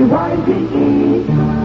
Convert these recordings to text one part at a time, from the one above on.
WYDE.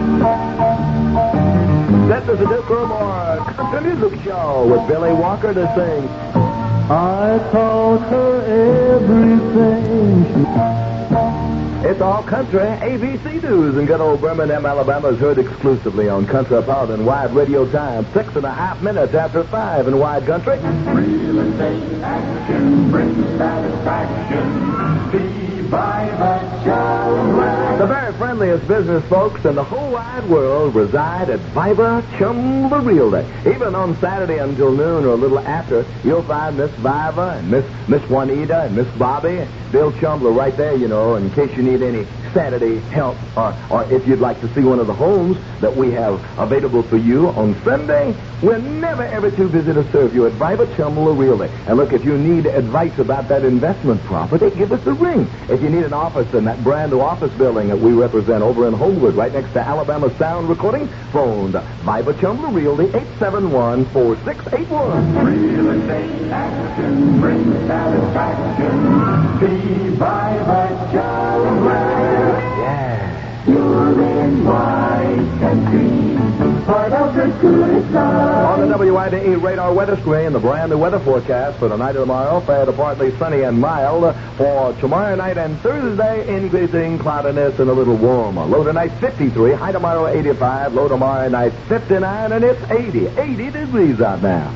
This is the Duke Rumor Country Music Show with Billy Walker to sing. I taught her everything. It's all country ABC News in good old Birmingham, Alabama is heard exclusively on Countrypolitan Wide Radio Time, 6.5 minutes after 5 in Wide Country. Real estate action brings satisfaction. Viva Chum. The very friendliest business folks in the whole wide world reside at Viva Chum the Realty. Even on Saturday until noon or a little after, you'll find Miss Viva and Miss Juanita and Miss Bobby, Bill Chumbler right there, you know, in case you need any Saturday help or if you'd like to see one of the homes that we have available for you on Sunday. We're never, ever too busy to serve you at Viva Chumler Realty. And look, if you need advice about that investment property, give us a ring. If you need an office in that brand new office building that we represent over in Homewood, right next to Alabama Sound Recording, phone Viva Chumler Realty, 871-4681. Real estate action brings satisfaction. Viva Chumler. Yeah. You're in Wide Country, part of the good side. On the WIDE radar weather screen, the brand new weather forecast for tonight and tomorrow, fair to partly sunny and mild. For tomorrow night and Thursday, increasing cloudiness and a little warmer. Low tonight 53, high tomorrow 85, low tomorrow night 59, and it's 80 degrees out now.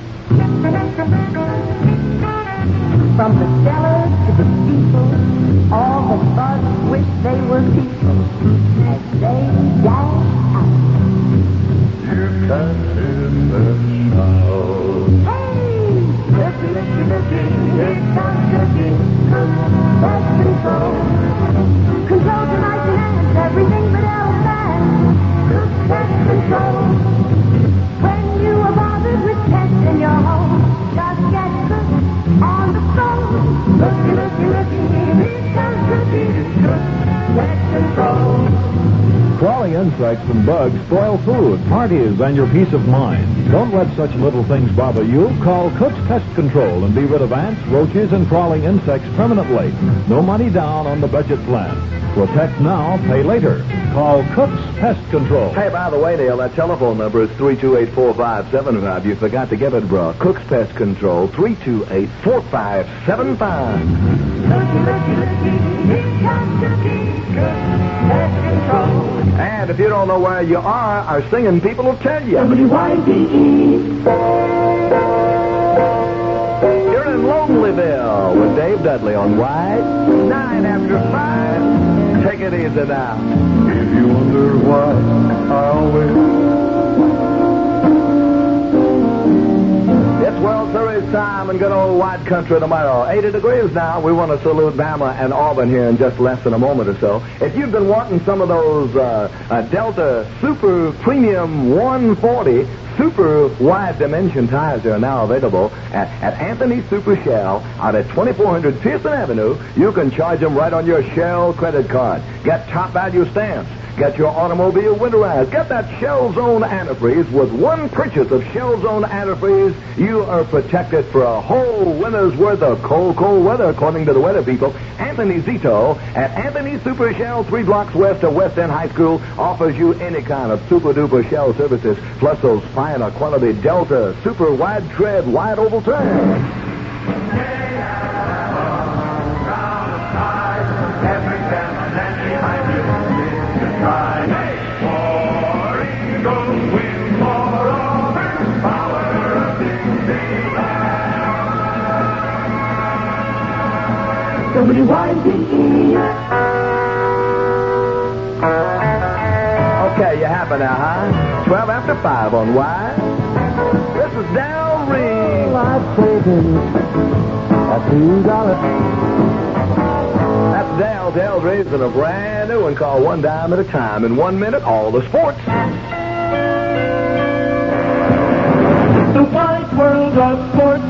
From the sellers to the people, all the bugs wish they were people as they dash out. You can hear them shout. Hey! Looky, looky, looky, here comes Cookie. That's control. Control tonight demands everything but else that. That's control. When you are bothered with pests in your home, just get Cook on the phone. Looky, looky, looky, here comes Cookie. That's control. Crawling insects and bugs spoil food, parties, and your peace of mind. Don't let such little things bother you. Call Cook's Pest Control and be rid of ants, roaches, and crawling insects permanently. No money down on the budget plan. Protect now, pay later. Call Cook's Pest Control. Hey, by the way, Neil, that telephone number is 328-4575. You forgot to give it, bro. Cook's Pest Control, 328-4575. Looky, looky, looky, here comes Cookie. Pest control. And if you don't know where you are, our singing people will tell you. WYDE. You're in Lonelyville with Dave Dudley on Wide. 9 after 5. Take it easy now. If you wonder why I always... It's World Series time in good old Wide Country tomorrow. 80 degrees now. We want to salute Bama and Auburn here in just less than a moment or so. If you've been wanting some of those Delta Super Premium 140 Super Wide Dimension tires are now available at Anthony Super Shell out at 2400 Pearson Avenue. You can charge them right on your Shell credit card. Get top value stamps. Get your automobile winterized. Get that Shell Zone antifreeze. With one purchase of Shell Zone antifreeze, you are protected for a whole winter's worth of cold, cold weather, according to the weather people. Anthony Zito at Anthony Super Shell, 3 blocks west of West End High School, offers you any kind of super-duper Shell services, plus those fine quality Delta Super Wide Tread Wide Oval tires. WYDE. Okay, you happy now, huh? 12 after 5 on Wide. This is Del Reed. Life savings at $2. That's Del Reed's in a brand new one called One Dime at a Time. In 1 minute, all the sports. The wide world of sports.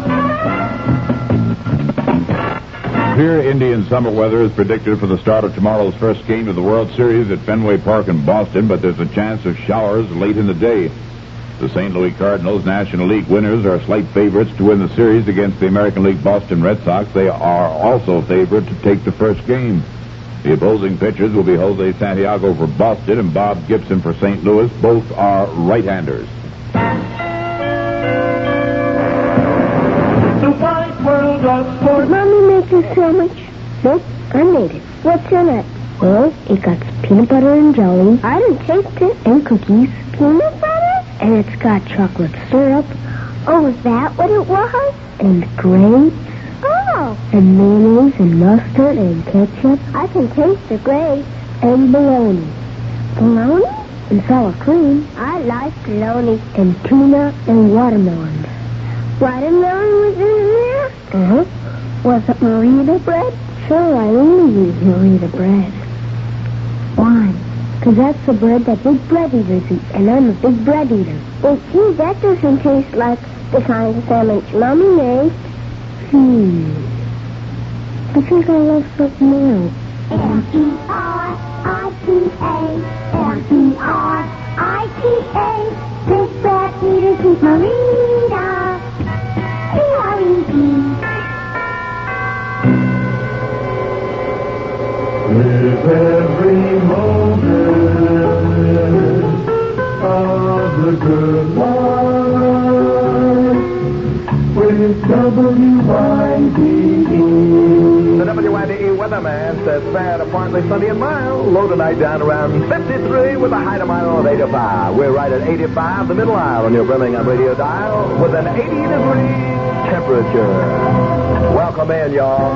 Severe Indian summer weather is predicted for the start of tomorrow's first game of the World Series at Fenway Park in Boston, but there's a chance of showers late in the day. The St. Louis Cardinals, National League winners, are slight favorites to win the series against the American League Boston Red Sox. They are also favored to take the first game. The opposing pitchers will be Jose Santiago for Boston and Bob Gibson for St. Louis. Both are right-handers. The wide world of sports. Mommy make a sandwich? Nope, I made it. What's in it? Well, it got peanut butter and jelly. I didn't taste it. And cookies. Peanut butter? And it's got chocolate syrup. Oh, is that what it was? And grapes. Oh. And mayonnaise and mustard and ketchup. I can taste the grapes. And bologna. Bologna? And sour cream. I like bologna. And tuna and watermelon. Watermelon was in there? Uh-huh. Was it Marita bread? Sure, I only use Marita bread. Why? Because that's the bread that big bread eaters eat, and I'm a big bread eater. Well, gee, that doesn't taste like the kind of sandwich Mommy made. I think I love something else. M-E-R-I-T-A, big bread eaters eat Marita. P-R-E-D. With every moment of the good life, with W-I-D-E. The WYDE weatherman says fair to partly sunny and mild. Low tonight down around 53 with a high tomorrow of 85. We're right at 85, the middle aisle on your Birmingham radio dial with an 80-degree temperature. Welcome in, y'all.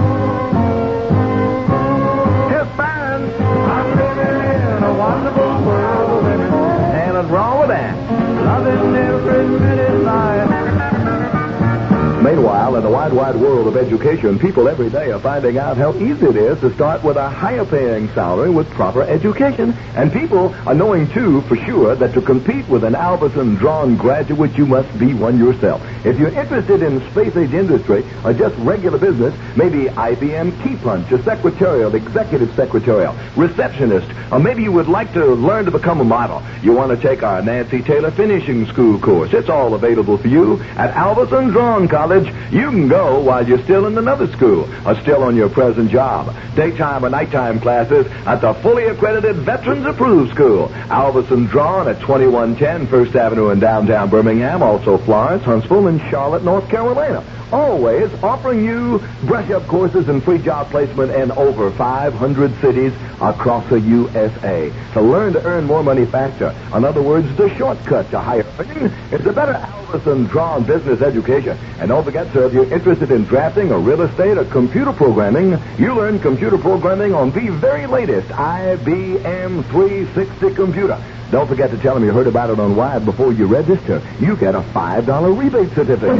I'm living in a wonderful world, and And what's wrong with that? loving every minute life. Meanwhile, in the wide, wide world of education, people every day are finding out how easy it is to start with a higher-paying salary with proper education. And people are knowing, too, for sure, that to compete with an Albertson-drawn graduate, you must be one yourself. If you're interested in space-age industry or just regular business, maybe IBM Key Punch, a secretarial, executive secretarial, receptionist, or maybe you would like to learn to become a model. You want to take our Nancy Taylor Finishing School course. It's all available for you at Albertson-drawn College. You can go while you're still in another school or still on your present job. Daytime or nighttime classes at the fully accredited Veterans Approved School. Albertson Drawn at 2110 First Avenue in downtown Birmingham. Also Florence, Huntsville, and Charlotte, North Carolina. Always offering you brush-up courses and free job placement in over 500 cities across the USA. To learn to earn more money faster. In other words, the shortcut to higher earning is a better Albertson-drawn business education. And don't forget, sir, if you're interested in drafting or real estate or computer programming, you learn computer programming on the very latest IBM 360 computer. Don't forget to tell them you heard about it on Wired before you register. You get a $5 rebate certificate.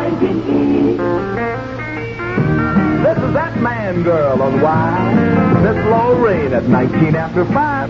This is that man girl on Wired. Miss Lorraine at 19 after 5.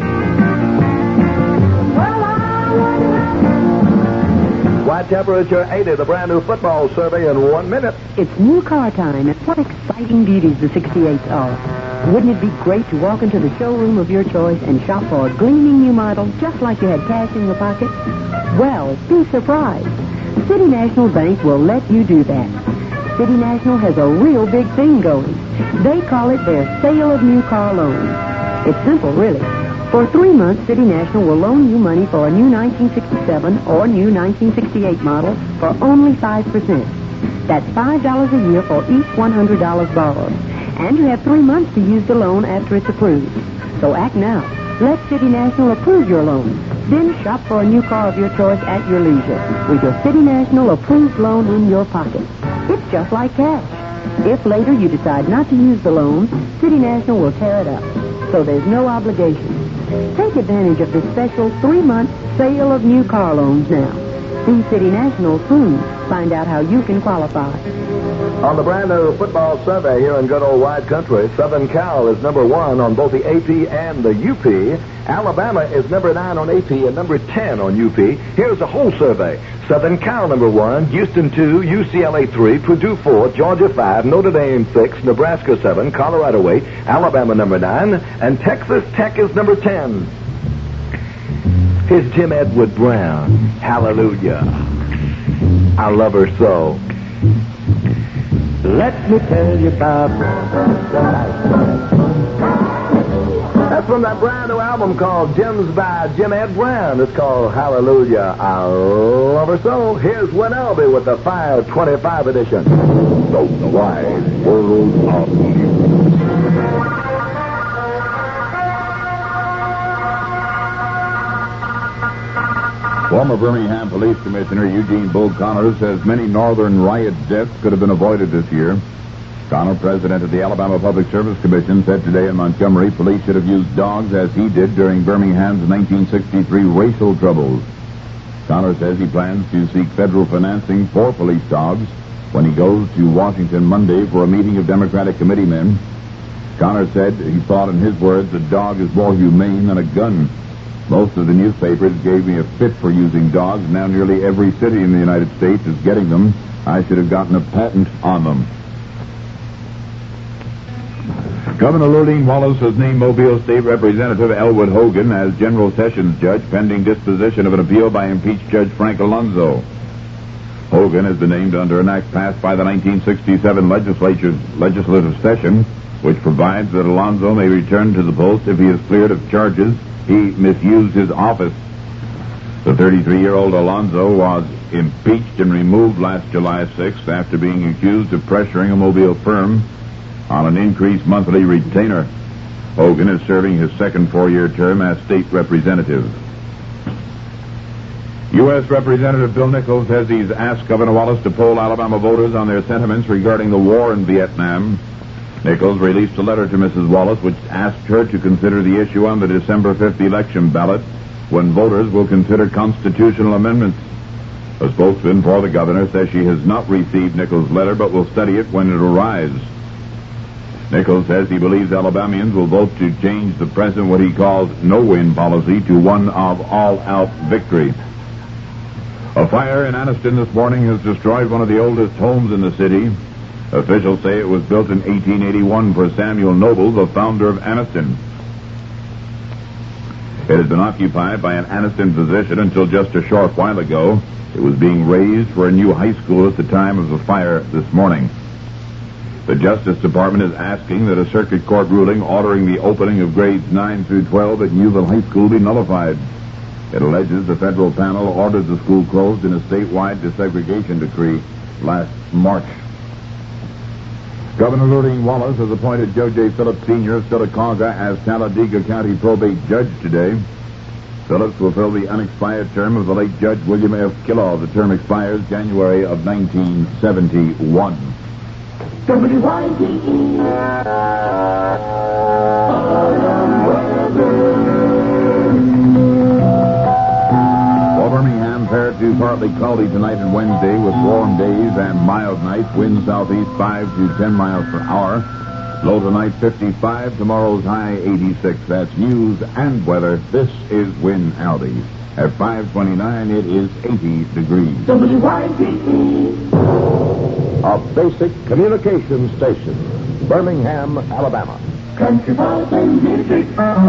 Wide temperature 80, the brand new football survey in 1 minute. It's new car time, and what exciting beauties the 68s are. Wouldn't it be great to walk into the showroom of your choice and shop for a gleaming new model just like you had cash in your pocket? Well, be surprised. City National Bank will let you do that. City National has a real big thing going. They call it their Sale of New Car Loan. It's simple, really. For 3 months, City National will loan you money for a new 1967 or new 1968 model for only 5%. That's $5 a year for each $100 borrowed. And you have 3 months to use the loan after it's approved. So act now. Let City National approve your loan. Then shop for a new car of your choice at your leisure with your City National approved loan in your pocket. It's just like cash. If later you decide not to use the loan, City National will tear it up. So there's no obligation. Take advantage of this special 3-month sale of new car loans now. See City National soon. Find out how you can qualify. On the brand new football survey here in good old wide country, Southern Cal is number 1 on both the AP and the UP. Alabama is number 9 on AP and number 10 on UP. Here's the whole survey. Southern Cal number 1, Houston 2, UCLA 3, Purdue 4, Georgia 5, Notre Dame 6, Nebraska 7, Colorado 8, Alabama number 9, and Texas Tech is number 10. Here's Tim Edward Brown. Hallelujah. I love her so. Let me tell you about the life. That's from that brand new album called Gems by Jim Ed Brand. It's called Hallelujah, I Love Her So. Here's Win Elby with the 525 edition. The wide world of news. Former Birmingham Police Commissioner Eugene Bull Connor says many northern riot deaths could have been avoided this year. Connor, president of the Alabama Public Service Commission, said today in Montgomery police should have used dogs as he did during Birmingham's 1963 racial troubles. Connor says he plans to seek federal financing for police dogs when he goes to Washington Monday for a meeting of Democratic committeemen. Connor said he thought, in his words, a dog is more humane than a gun. Most of the newspapers gave me a fit for using dogs. Now nearly every city in the United States is getting them. I should have gotten a patent on them. Governor Lurleen Wallace has named Mobile State Representative Elwood Hogan as General Sessions Judge pending disposition of an appeal by impeached Judge Frank Alonzo. Hogan has been named under an act passed by the 1967 legislative session, which provides that Alonzo may return to the post if he is cleared of charges he misused his office. The 33-year-old Alonzo was impeached and removed last July 6th after being accused of pressuring a Mobile firm on an increased monthly retainer. Hogan is serving his second four-year term as state representative. U.S. Representative Bill Nichols says he's asked Governor Wallace to poll Alabama voters on their sentiments regarding the war in Vietnam. Nichols released a letter to Mrs. Wallace which asked her to consider the issue on the December 5th election ballot when voters will consider constitutional amendments. A spokesman for the governor says she has not received Nichols' letter but will study it when it arrives. Nichols says he believes Alabamians will vote to change the present what he calls no-win policy to one of all-out victory. A fire in Anniston this morning has destroyed one of the oldest homes in the city. Officials say it was built in 1881 for Samuel Noble, the founder of Anniston. It had been occupied by an Anniston physician until just a short while ago. It was being razed for a new high school at the time of the fire this morning. The Justice Department is asking that a circuit court ruling ordering the opening of grades 9 through 12 at Newville High School be nullified. It alleges the federal panel ordered the school closed in a statewide desegregation decree last March. Governor Lurleen Wallace has appointed Joe J. Phillips Sr. of Sylacauga as Talladega County probate judge today. Phillips will fill the unexpired term of the late Judge William F. Killaw. The term expires January of 1971. WYDE. Birmingham fair to partly cloudy tonight and Wednesday with warm days and mild nights. Wind southeast 5 to 10 miles per hour. Low tonight 55. Tomorrow's high 86. That's news and weather. This is Win Aldi. At 5:29, it is 80 degrees. WYDE. A basic communication station. Birmingham, Alabama. Country Pop and Music.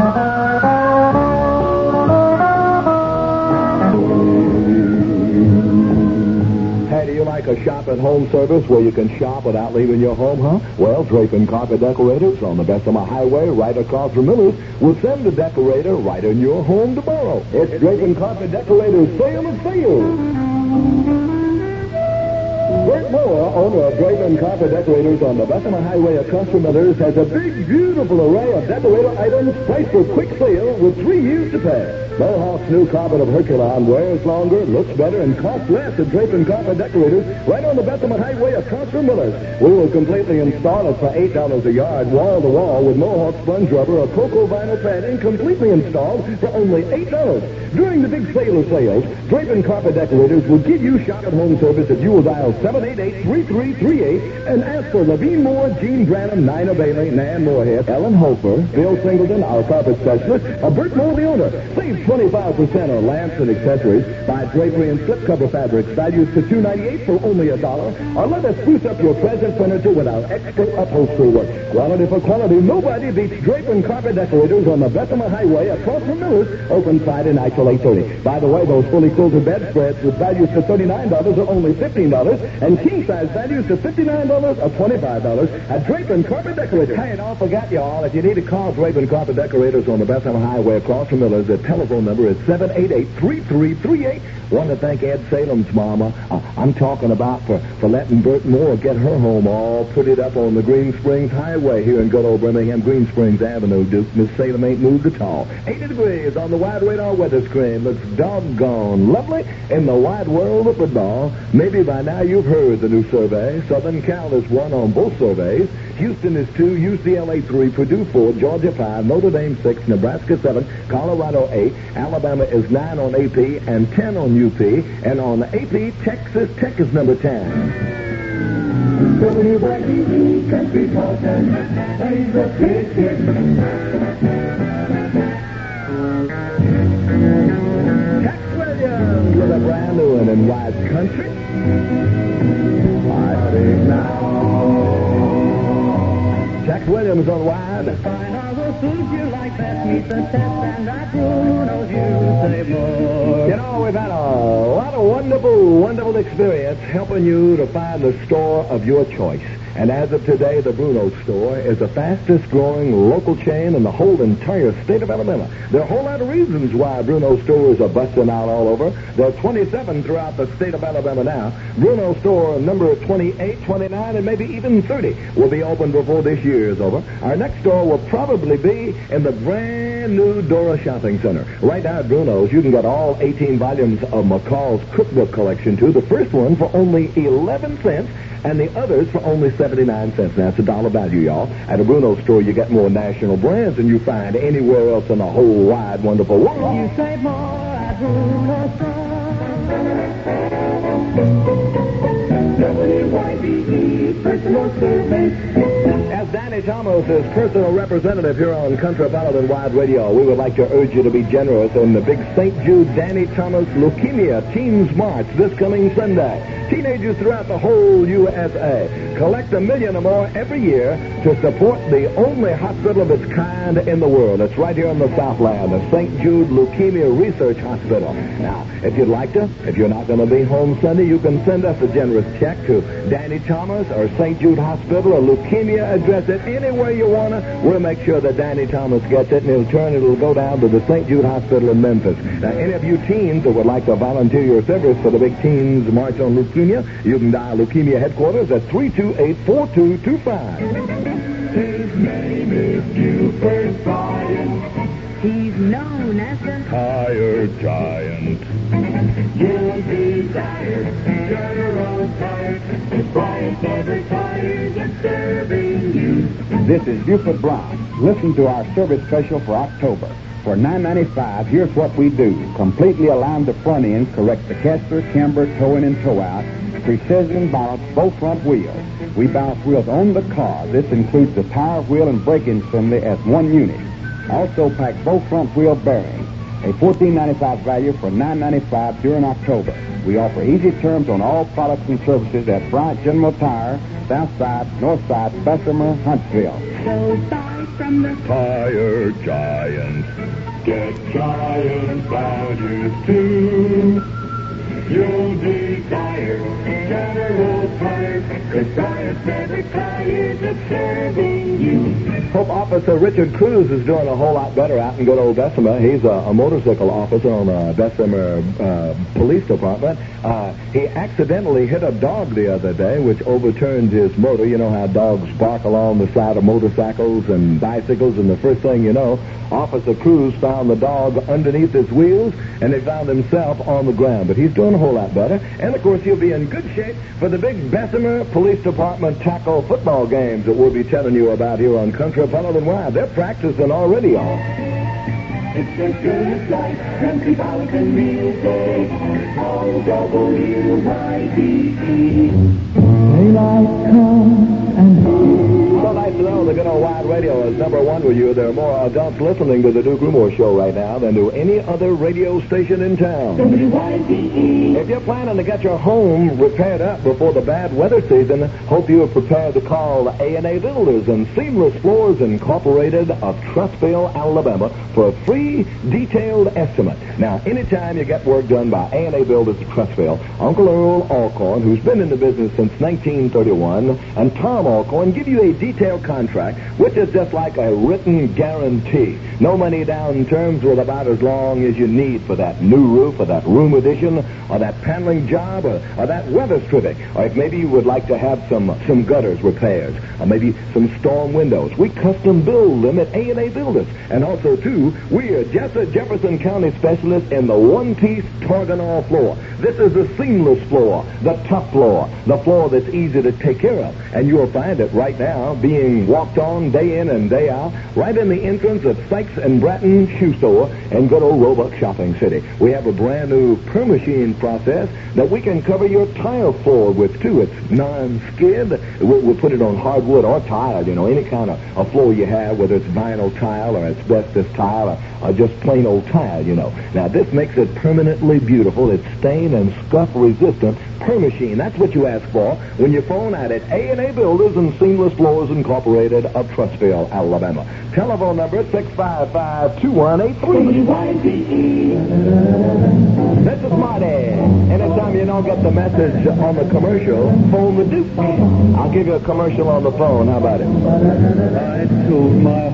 Hey, do you like a shop-at-home service where you can shop without leaving your home, huh? Well, Drapin' Carpet Decorators on the Bessemer Highway right across from Miller's will send a decorator right in your home tomorrow. It's Drapin' Carpet Decorators Sale of Sales. Bert Moore, owner of Drapin' Carpet Decorators on the Bessemer Highway across from Miller's, has a big, beautiful array of decorator items priced for quick sale with 3 years to pay. Mohawk's new carpet of Herculon wears longer, looks better, and costs less at Drapin' Carpet Decorators right on the Bessemer Highway across from Miller's. We will completely install it for $8 a yard, wall-to-wall, with Mohawk sponge rubber or cocoa vinyl padding, completely installed for only $8. During the big sale of sales, Drapin' Carpet Decorators will give you shop-at-home service if you will dial 788-3338 and ask for Levine Moore, Gene Branham, Nina Bailey, Nan Moorhead, Ellen Hofer, Bill Singleton, our carpet specialist, or Bert Moore, the owner. Save 25% on lamps and accessories. Buy drapery and slipcover fabrics valued to $2.98 for only $1. Or let us spruce up your present furniture with our expert upholstery work. Quality for quality. Nobody beats Drapin' Carpet Decorators on the Bessemer Highway across from Miller's, open Friday night till 8:30. By the way, those fully quilted bedspreads with values to $39 are only $15. And king-size values to $59 or $25 at Draper and Carpet Decorators. Hey, don't forget, y'all, if you need to call Draper and Carpet Decorators on the Bethlehem Highway across from Miller's, the telephone number is 788-3338. Want to thank Ed Salem's mama. I'm talking about for letting Bert Moore get her home all put it up on the Green Springs Highway here in good old Birmingham, Green Springs Avenue, Duke. Miss Salem ain't moved at all. 80 degrees on the wide radar weather screen. Looks doggone lovely in the wide world of football. Maybe by now you've heard the new survey. Southern Cal is 1 on both surveys. Houston is 2, UCLA 3, Purdue 4, Georgia 5, Notre Dame 6, Nebraska 7, Colorado 8, Alabama is 9 on AP and 10 on UP, and on AP, Texas Tech is number 10. WYDE Country Caution, plays a big hit. Tex Williams with a brand new one in Wide Country. I think now. Tex Williams on Wide. Fine, I will soothe you like that. Meet the test, and I knows you say more. You know, we've had a lot of wonderful experience helping you to find the store of your choice. And as of today, the Bruno store is the fastest growing local chain in the whole entire state of Alabama. There are a whole lot of reasons why Bruno stores are busting out all over. There are 27 throughout the state of Alabama now. Bruno store number 28, 29, and maybe even 30 will be open before this year is over. Our next store will probably be in the brand new Dora Shopping Center. Right now at Bruno's, you can get all 18 volumes of McCall's cookbook collection too. The first one for only 11 cents. And the others for only 79 cents. Now, it's $1 value, y'all. At a Bruno store, you get more national brands than you find anywhere else in the whole wide, wonderful world. You say more at Bruno WYDE Personal Service. As Danny Thomas is personal representative here on Country Paladin Wide Radio, we would like to urge you to be generous in the big St. Jude Danny Thomas Leukemia Teens March this coming Sunday. Teenagers throughout the whole USA collect $1 million or more every year to support the only hospital of its kind in the world. It's right here in the Southland, the St. Jude Leukemia Research Hospital. Now, if you'd like to, if you're not going to be home Sunday, you can send us a generous check to Danny Thomas or St. Jude Hospital or Leukemia. Address it anywhere you want to. We'll make sure that Danny Thomas gets it, and it'll go down to the St. Jude Hospital in Memphis. Now, any of you teens that would like to volunteer your service for the big Teens March on Leukemia, you can dial Leukemia Headquarters at 328-4225. His name is Buford Bryant. He's known as the Tire Giant. You'll be tired, General Tire. If Bryant never tires of serving you. This is Buford Brown. Listen to our service special for October. For $9.95, here's what we do. Completely align the front end, correct the Kessler, camber, toe-in, and toe-out. Precision balance both front wheels. We balance wheels on the car. This includes the tire, wheel, and braking assembly as one unit. Also pack both front wheel bearings. A $14.95 value for $9.95 during October. We offer easy terms on all products and services at Bryant General Tire, Southside, Northside, Bessemer, Huntsville. So buy from the Tire Giant. Get giant values too. You'll be tired, General Tire. Cause Giant never tires of serving you. Hope Officer Richard Cruz is doing a whole lot better out in good old Bessemer. He's a motorcycle officer on the Bessemer Police Department. He accidentally hit a dog the other day, which overturned his motor. You know how dogs bark along the side of motorcycles and bicycles, and the first thing you know, Officer Cruz found the dog underneath his wheels, and he found himself on the ground. But he's doing a whole lot better. And, of course, he'll be in good shape for the big Bessemer Police Department tackle football games that we'll be telling you about here on Country Paladin Wide. They're practicing already on. It's a good life, Country Paladin music. On WYDE. daylight comes and So Well, nice to know the good old wide radio is number one with you. There are more adults listening to the Duke Rumor Show right now than to any other radio station in town. If you're planning to get your home repaired up before the bad weather season, hope you are prepared to call A&A Builders and Seamless Floors Incorporated of Trussville, Alabama for a free detailed estimate. Now, anytime you get work done by A&A Builders of Trussville, Uncle Earl Alcorn, who's been in the business since 1931, and Tom Alcorn give you a detailed contract, which is just like a written guarantee. No money down terms with about as long as you need for that new roof or that room addition or that paneling job or that weather stripping. Or if maybe you would like to have some gutters repairs or maybe some storm windows. We custom build them at A&A Builders. And also, too, we are just a Jefferson County specialist in the one-piece Torganol floor. This is the seamless floor, the tough floor, the floor that's easy to take care of. And you'll find it right now being walked on day in and day out right in the entrance of Sykes and Bratton Shoe Store in good old Roebuck Shopping City. We have a brand new per-machine process that we can cover your tile floor with, too. It's non-skid. We'll put it on hardwood or tile, you know, any kind of a floor you have, whether it's vinyl tile or asbestos tile or just plain old tile, you know. Now, this makes it permanently beautiful. It's stain and scuff resistant per-machine. That's what you ask for when you phone out at A&A Builders and Seamless Floors Incorporated of Trussville, Alabama. Telephone number 655-2183. This is Marty. Anytime you don't get the message on the commercial, phone the Duke. I'll give you a commercial on the phone. How about it? I told my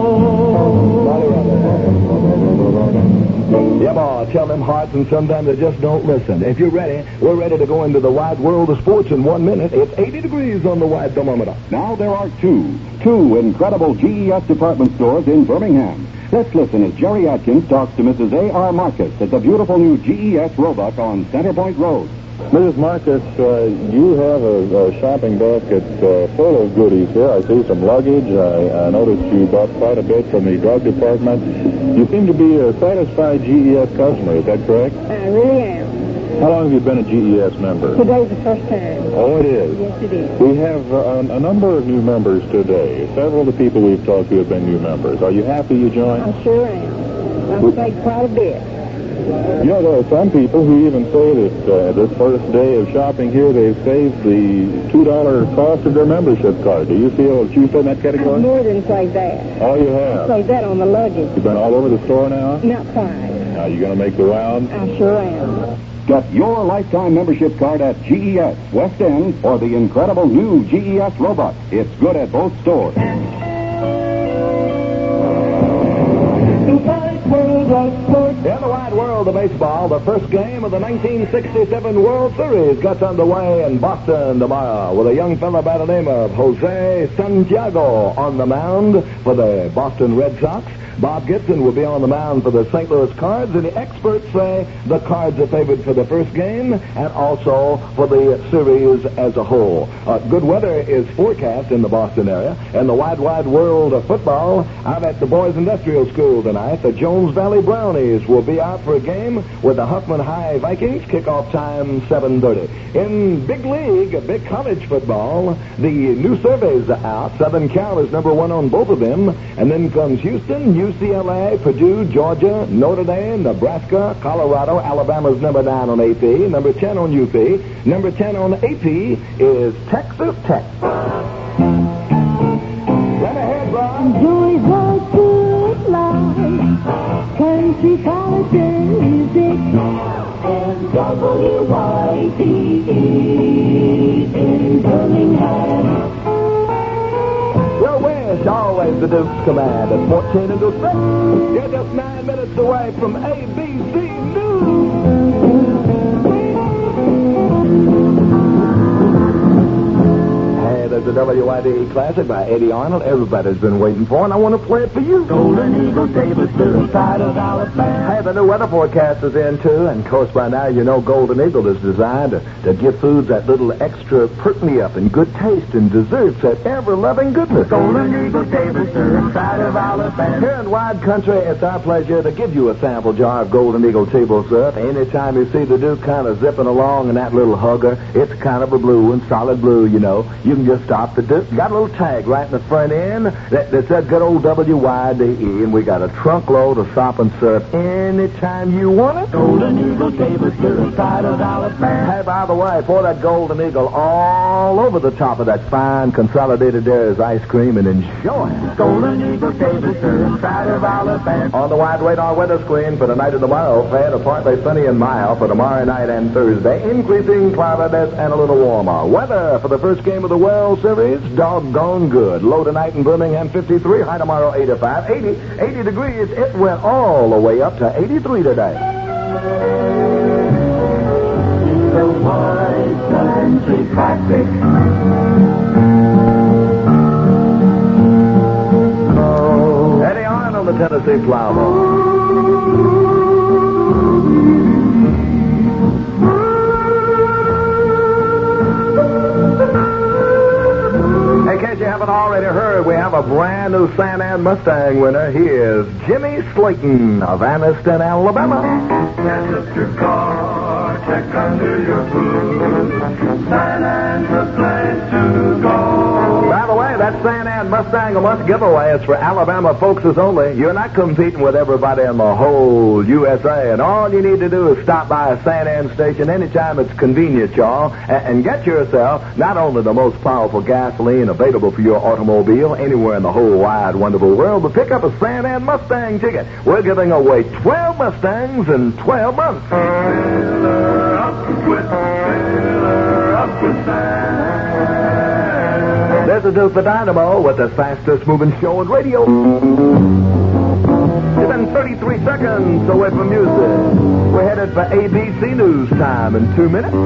Yeah, boy, tell them hearts, and sometimes they just don't listen. If you're ready, we're ready to go into the wide world of sports in 1 minute. It's 80 degrees on the wide thermometer. Now there are two incredible GES department stores in Birmingham. Let's listen as Jerry Atkins talks to Mrs. A.R. Marcus at the beautiful new GES Roebuck on Centerpoint Road. Mrs. Marcus, you have a shopping basket full of goodies here. I see some luggage. I noticed you bought quite a bit from the drug department. You seem to be a satisfied GES customer. Is that correct? I really am. How long have you been a GES member? Today's the first time. Oh, it is? Yes, it is. We have a number of new members today. Several of the people we've talked to have been new members. Are you happy you joined? I sure am. I've saved quite a bit. You know, there are some people who even say that this first day of shopping here, they've saved the $2 cost of their membership card. Do you feel that you fit in that category? I've more than saved that. Oh, you have? I saved that on the luggage. You've been all over the store now? Not quite. Are you going to make the round? I sure am. Get your lifetime membership card at GES West End or the incredible new GES Roebuck. It's good at both stores. In the wide world of baseball, the first game of the 1967 World Series gets underway in Boston tomorrow with a young fella by the name of Jose Santiago on the mound for the Boston Red Sox. Bob Gibson will be on the mound for the St. Louis Cards, and the experts say the Cards are favored for the first game and also for the series as a whole. Good weather is forecast in the Boston area, and the wide world of football out at the Boys Industrial School tonight. The Jones Valley Brownies will be out for a game with the Huffman High Vikings. Kickoff time 7:30. In big league, big college football, the new surveys are out. Southern Cal is number one on both of them, and then comes Houston, UCLA, Purdue, Georgia, Notre Dame, Nebraska, Colorado. Alabama's number 9 on AP, number 10 on UP, number 10 on AP is Texas Tech. Right ahead, Ron. Enjoy the good life, country culture music, and WYDE in Birmingham. Your wish, always the Duke's command at 14 into 6. You're just 9 minutes away from ABC News. Hey, there's a WYDE classic by Eddie Arnold everybody's been waiting for, and I want to play it for you. Golden Eagle Davis to the side of Alabama. Hey, the new weather forecast is in, too, and of course by now you know Golden Eagle is designed to give foods that little extra perk-me-up and good taste and desserts that ever-loving goodness. Golden Eagle Davis to the side of Alabama. Here in Wide Country, it's our pleasure to give you a sample jar of Golden Eagle table syrup. Anytime you see the Duke kind of zipping along in that little hugger, it's kind of a blue and solid blue, you know. You can just stop shop that got a little tag right in the front end that said good old WYDE, and we got a trunkload of sop and syrup anytime you want it. Golden Eagle table syrup, side of Alabama. Hey, by the way, pour that Golden Eagle all over the top of that fine Consolidated Dairies ice cream and enjoy it. Golden Eagle table syrup, side of Alabama. On the wide radar weather screen for tonight and tomorrow, fair to partly sunny and mild for tomorrow night and Thursday, increasing cloudiness and a little warmer. Weather for the first game of the World Series, doggone good. Low tonight in Birmingham, 53. High tomorrow, 85. 80 degrees. It went all the way up to 83 today. The White Country Classic. Eddie Arnold, the Tennessee Plowman. In case you haven't already heard, we have a brand new San Ann Mustang winner. He is Jimmy Slayton of Anniston, Alabama. Catch up your car, check under your hood. San Ann's the place to go. By the way, that San Ann Mustang a month giveaway is for Alabama folks only. You're not competing with everybody in the whole USA, and all you need to do is stop by a San Ann station anytime it's convenient, y'all, and get yourself not only the most powerful gasoline available for your automobile anywhere in the whole wide, wonderful world, but pick up a San Ann Mustang ticket. We're giving away 12 Mustangs in 12 months. Fill her up with San. There's the Duke the Dynamo with the fastest moving show on radio. You've been 33 seconds away from music. We're headed for ABC News time in 2 minutes.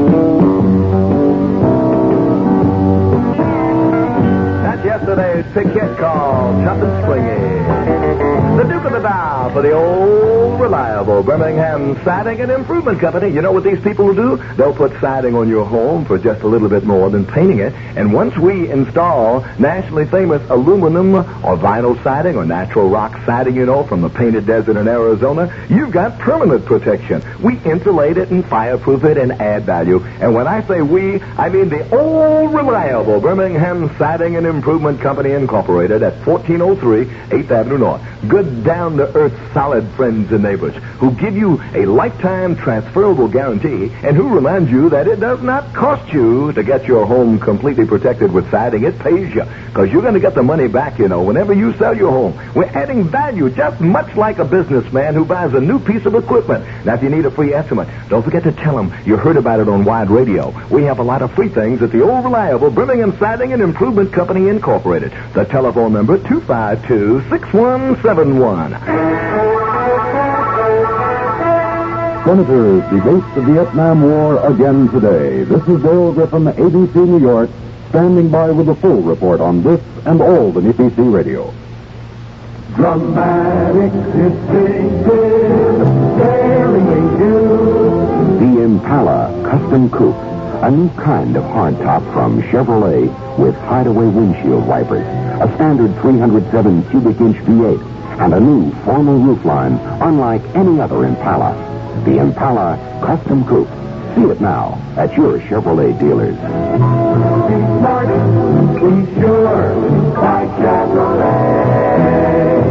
That's yesterday's picket call, Choppin' Springy. The Duke of the Dial for the old, reliable Birmingham Siding and Improvement Company. You know what these people will do? They'll put siding on your home for just a little bit more than painting it. And once we install nationally famous aluminum or vinyl siding or natural rock siding, you know, from the painted desert in Arizona, you've got permanent protection. We insulate it and fireproof it and add value. And when I say we, I mean the old, reliable Birmingham Siding and Improvement Company Incorporated at 1403 8th Avenue North. Good down-to-earth, solid friends and neighbors who give you a lifetime transferable guarantee and who remind you that it does not cost you to get your home completely protected with siding. It pays you because you're going to get the money back, you know, whenever you sell your home. We're adding value just much like a businessman who buys a new piece of equipment. Now, if you need a free estimate, don't forget to tell them you heard about it on Wide Radio. We have a lot of free things at the old, reliable Birmingham Siding and Improvement Company Incorporated. The telephone number, 252-6171. Senators debate the Vietnam War again today. This is Dale Griffin, ABC New York, standing by with a full report on this and all the ABC Radio. Dramatic, distinctive, daring you. The Impala Custom Coupe, a new kind of hardtop from Chevrolet with hideaway windshield wipers, a standard 307 cubic inch V8, and a new formal roofline unlike any other Impala. The Impala Custom Coupe. See it now at your Chevrolet dealers. Be smart, be sure, by Chevrolet.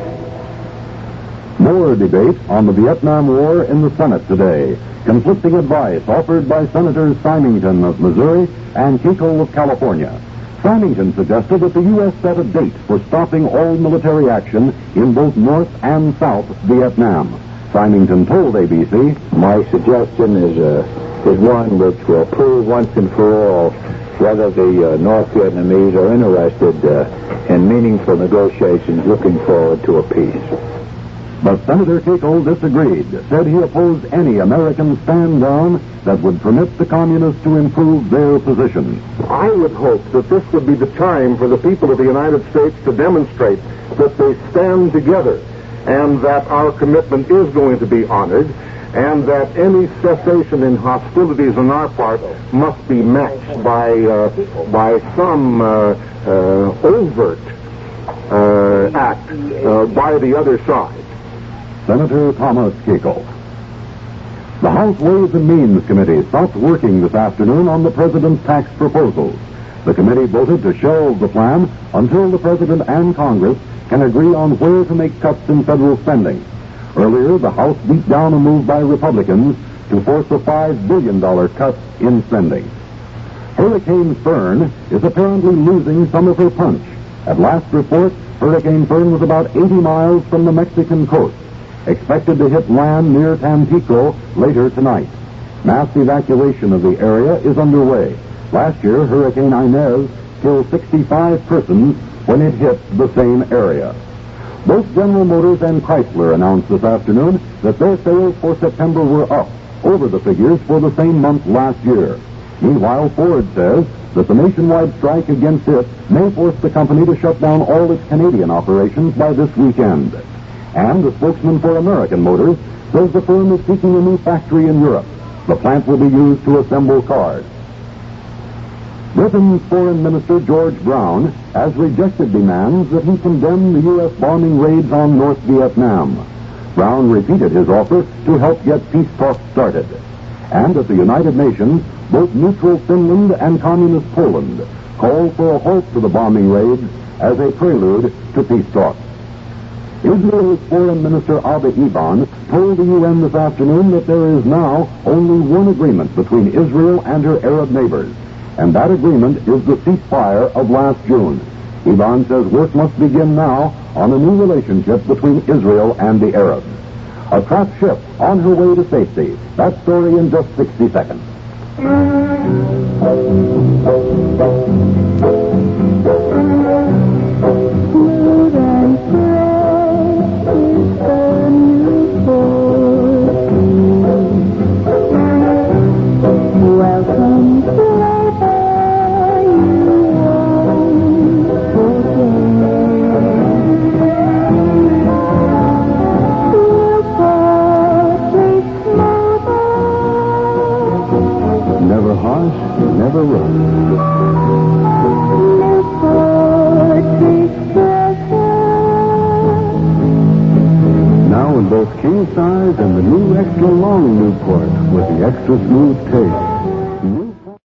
More debate on the Vietnam War in the Senate today. Conflicting advice offered by Senators Symington of Missouri and Kiko of California. Symington suggested that the U.S. set a date for stopping all military action in both North and South Vietnam. Symington told ABC, "My suggestion is one which will prove once and for all whether the North Vietnamese are interested in meaningful negotiations looking forward to a peace." But Senator Kiko disagreed, said he opposed any American stand-down that would permit the communists to improve their position. I would hope that this would be the time for the people of the United States to demonstrate that they stand together and that our commitment is going to be honored and that any cessation in hostilities on our part must be matched by some overt act by the other side. Senator Thomas Kiko. The House Ways and Means Committee stopped working this afternoon on the President's tax proposals. The committee voted to shelve the plan until the President and Congress can agree on where to make cuts in federal spending. Earlier, the House beat down a move by Republicans to force a $5 billion cut in spending. Hurricane Fern is apparently losing some of her punch. At last report, Hurricane Fern was about 80 miles from the Mexican coast, expected to hit land near Tampico later tonight. Mass evacuation of the area is underway. Last year, Hurricane Inez killed 65 persons when it hit the same area. Both General Motors and Chrysler announced this afternoon that their sales for September were up over the figures for the same month last year. Meanwhile, Ford says that the nationwide strike against it may force the company to shut down all its Canadian operations by this weekend. And the spokesman for American Motors says the firm is seeking a new factory in Europe. The plant will be used to assemble cars. Britain's Foreign Minister George Brown has rejected demands that he condemn the U.S. bombing raids on North Vietnam. Brown repeated his offer to help get peace talks started. And at the United Nations, both neutral Finland and communist Poland called for a halt to the bombing raids as a prelude to peace talks. Israel's Foreign Minister Abba Eban told the UN this afternoon that there is now only one agreement between Israel and her Arab neighbors, and that agreement is the ceasefire of last June. Eban says work must begin now on a new relationship between Israel and the Arabs. A trapped ship on her way to safety. That story in just 60 seconds. Smooth and fresh is the new Ford. Welcome to labor, you won't forget. New Ford tastes smoother. Never harsh, never rough. New Ford tastes fresher. Now in both king size and the new extra long Newport with the extra smooth taste.